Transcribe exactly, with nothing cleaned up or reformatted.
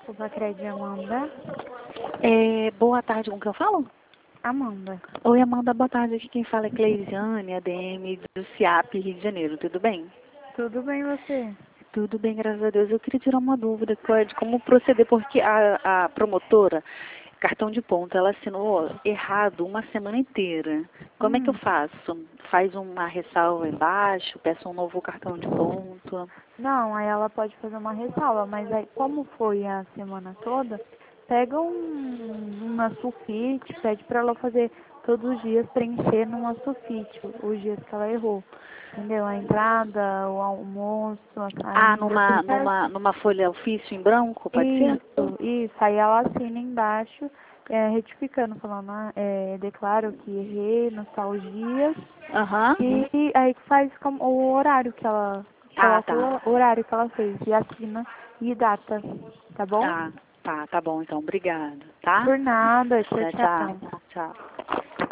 O Bacred Amanda. É, boa tarde, com quem eu falo? Amanda. Oi, Amanda, boa tarde. Aqui quem fala é Cleisiane, A D M do CIAP, Rio de Janeiro. Tudo bem? Tudo bem você? Tudo bem, graças a Deus. Eu queria tirar uma dúvida de como proceder, porque a, a promotora, cartão de ponto, ela assinou errado uma semana inteira. Como é que eu Hum. faço? Faz uma ressalva embaixo, peço um novo cartão de ponto? Não, aí ela pode fazer uma ressalva, mas aí como foi a semana toda, pega um, uma sulfite, pede para ela fazer todos os dias, preencher numa sulfite os dias que ela errou. Entendeu? A entrada, o almoço, a Ah, saída, numa, tudo certo. numa, numa folha ofício em branco, pode ser? Isso, isso. Aí ela assina embaixo, é, retificando, falando, ah, é, declaro que errei nos tais dias. Aham. E aí faz como o horário que ela Ah, coloca tá. o horário que ela fez e assina e data, tá bom? Ah, tá, tá bom então. Obrigada, tá? Por nada, tchau, Tchau, tchau. tchau. Tchau.